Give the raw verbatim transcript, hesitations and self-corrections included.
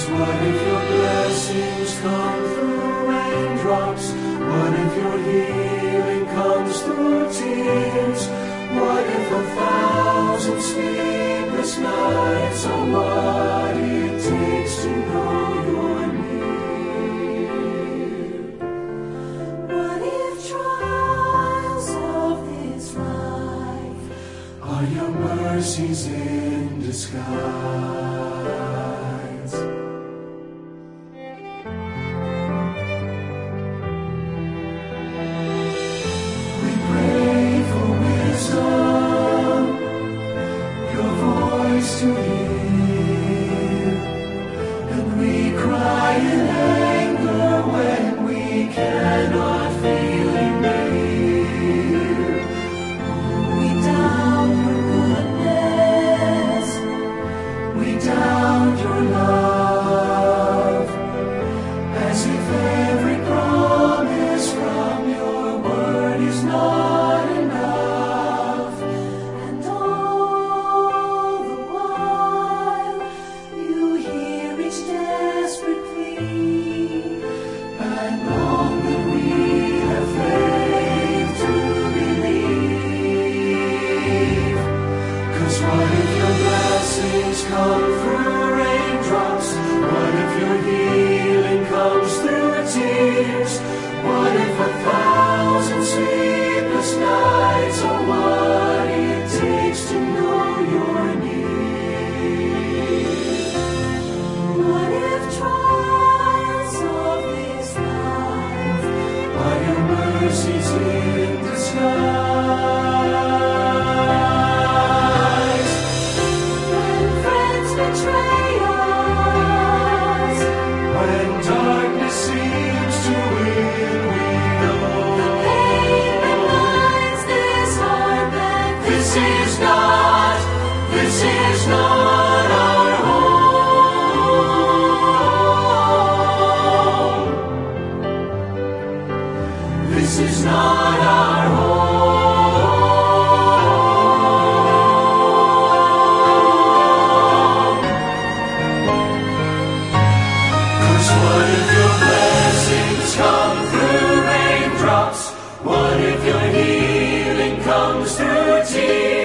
what if your blessings come through raindrops? What if your healing comes through tears? What if a thousand sleepless nights are what it takes to know you're near? What if trials of this life are your mercies in disguise? We pray for wisdom, your voice to hear, and we cry in anger when we cannot feel you near. we doubt your goodness, We doubt your love, as if every promise from your word is not enough. and all the while you hear each desperate plea, And long that we have faith to believe. 'Cause what if your blessings come through raindrops? What if your healing comes through tears? What if a thousand sleepless nights are what it takes to know you're near? what if trials of this life Are your mercies in disguise? when friends betray us, When darkness seems to win, we know pain that binds this heart that this is not, this is not our home. This is not our home. 'Cause what if your blessings come through raindrops? What if your healing comes through tears?